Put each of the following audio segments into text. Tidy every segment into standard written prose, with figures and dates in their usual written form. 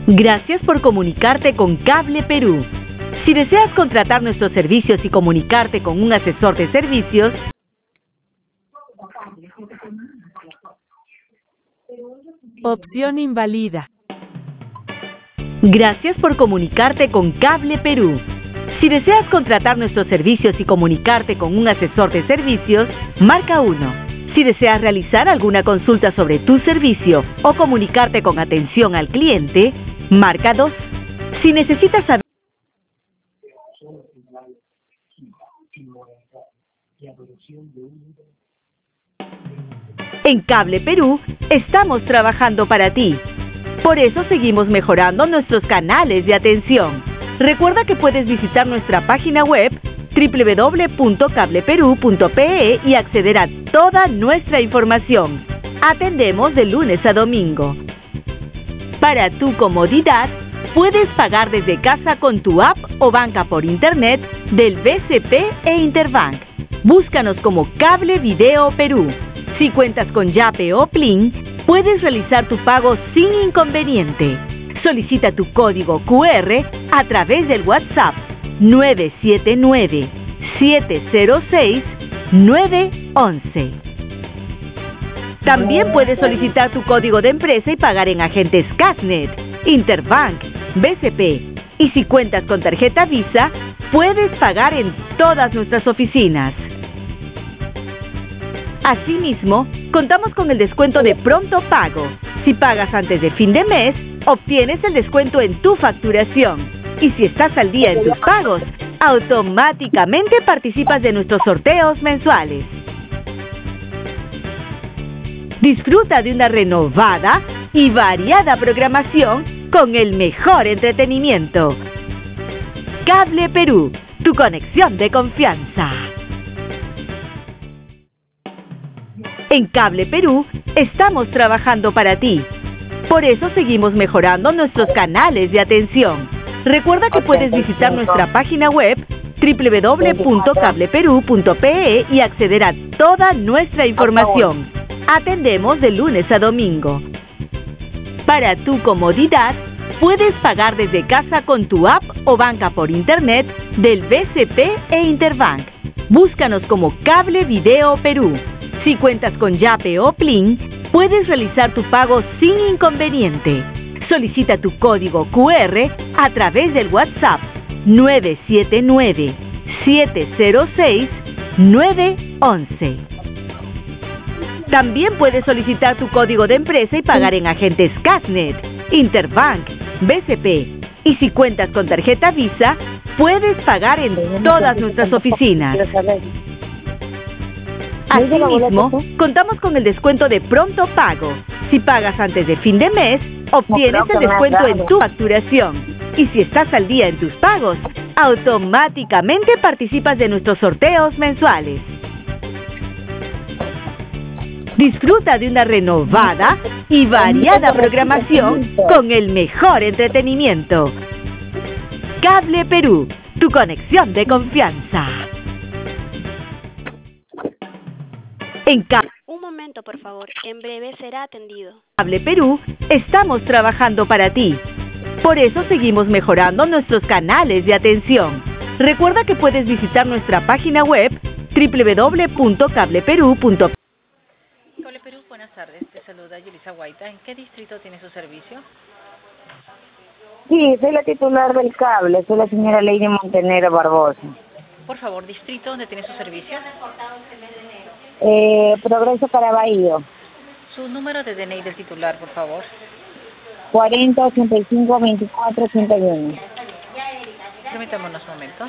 Gracias por comunicarte con Cable Perú. Si deseas contratar nuestros servicios y comunicarte con un asesor de servicios, opción invalida. Gracias por comunicarte con Cable Perú. Si deseas contratar nuestros servicios y comunicarte con un asesor de servicios, marca 1. Si deseas realizar alguna consulta sobre tu servicio o comunicarte con atención al cliente, marca 2. Si necesitas saber en Cable Perú, estamos trabajando para ti. Por eso seguimos mejorando nuestros canales de atención. Recuerda que puedes visitar nuestra página web www.cableperu.pe y acceder a toda nuestra información. Atendemos de lunes a domingo. Para tu comodidad, puedes pagar desde casa con tu app o banca por internet del BCP e Interbank. Búscanos como Cable Video Perú. Si cuentas con Yape o Plin, puedes realizar tu pago sin inconveniente. Solicita tu código QR a través del WhatsApp 979-706-911. También puedes solicitar tu código de empresa y pagar en agentes Casnet, Interbank, BCP. Y si cuentas con tarjeta Visa, puedes pagar en todas nuestras oficinas. Asimismo, contamos con el descuento de pronto pago. Si pagas antes de fin de mes, obtienes el descuento en tu facturación. Y si estás al día en tus pagos, automáticamente participas de nuestros sorteos mensuales. Disfruta de una renovada y variada programación con el mejor entretenimiento. Cable Perú, tu conexión de confianza. En Cable Perú, estamos trabajando para ti. Por eso seguimos mejorando nuestros canales de atención. Recuerda que puedes visitar nuestra página web www.cableperu.pe y acceder a toda nuestra información. Atendemos de lunes a domingo. Para tu comodidad, puedes pagar desde casa con tu app o banca por internet del BCP e Interbank. Búscanos como Cable Video Perú. Si cuentas con Yape o Plin, puedes realizar tu pago sin inconveniente. Solicita tu código QR a través del WhatsApp 979-706-911. También puedes solicitar tu código de empresa y pagar en agentes Casnet, Interbank, BCP. Y si cuentas con tarjeta Visa, puedes pagar en todas nuestras oficinas. Asimismo, contamos con el descuento de pronto pago. Si pagas antes de fin de mes, obtienes el descuento en tu facturación. Y si estás al día en tus pagos, automáticamente participas de nuestros sorteos mensuales. Disfruta de una renovada y variada programación con el mejor entretenimiento. Cable Perú, tu conexión de confianza. Un momento, por favor. En breve será atendido. Cable Perú, estamos trabajando para ti. Por eso seguimos mejorando nuestros canales de atención. Recuerda que puedes visitar nuestra página web www.cableperu.pe. Cable Perú, buenas tardes. Te saluda Yelisa Guaita. ¿En qué distrito tiene su servicio? Sí, soy la titular del cable. Soy la señora Lady Montenegro Barbosa. Por favor, distrito donde tiene su servicio. Progreso Caraballo. Su número de DNI del titular, por favor. 40 85 24 81. Permítame unos momentos.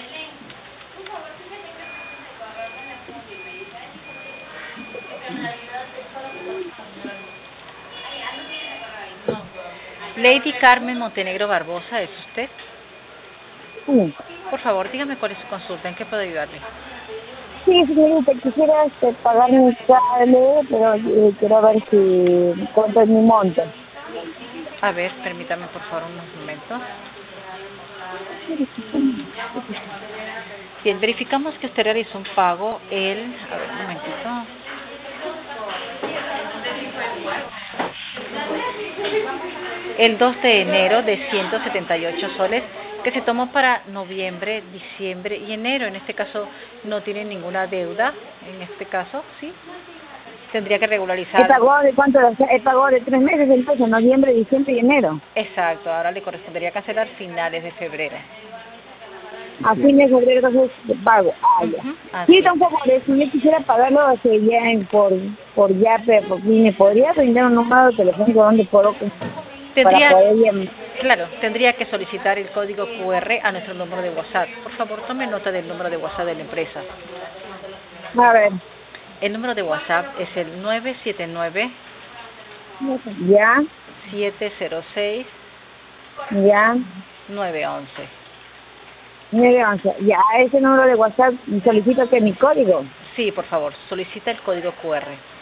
Lady Carmen Montenegro Barbosa, ¿es usted? Sí. Por favor, dígame cuál es su consulta, ¿en qué puedo ayudarle? Sí, señorita, quisiera pagar mi cable, pero quiero ver cuánto es mi monto. A ver, permítame por favor unos momentos. Bien, verificamos que usted realizó un pago a ver, un momentito. El 2 de enero de 178 soles que se tomó para noviembre, diciembre y enero. En este caso no tiene ninguna deuda, en este caso, ¿sí? Tendría que regularizar. ¿He pagado de cuánto? He pagado de 3 meses entonces, noviembre, diciembre y enero. Exacto, ahora le correspondería cancelar finales de febrero. A fin de febrero entonces pago. Ya. Así Sí, es. tampoco, si yo quisiera pagarlo ya por Yape, por ¿me podría brindar un número telefónico donde puedo para poder llamar? Claro, tendría que solicitar el código QR a nuestro número de WhatsApp. Por favor, tome nota del número de WhatsApp de la empresa. A ver. El número de WhatsApp es el 979 Ya, 706 ya, 911. 911. Ya, a ese número de WhatsApp solicito que mi código. Sí, por favor, solicita el código QR.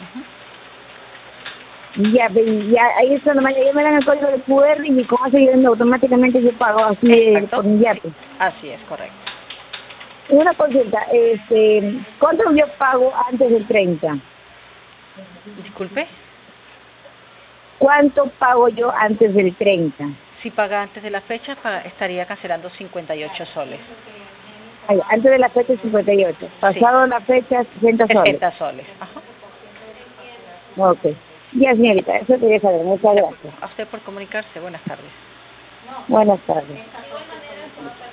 Ya, ahí está nomás, ya me dan el código de QR y con eso yo automáticamente yo pago así por mi Yape. Así es, correcto. Una consulta, ¿cuánto yo pago antes del 30? Disculpe. ¿Cuánto pago yo antes del 30? Si paga antes de la fecha, estaría cancelando 58 soles. Ay, antes de la fecha 58. Pasado la fecha 60 soles. 60 soles. Ajá. Ok. Ya, señorita, eso quería saber. Muchas gracias. A usted por comunicarse. Buenas tardes. Buenas tardes.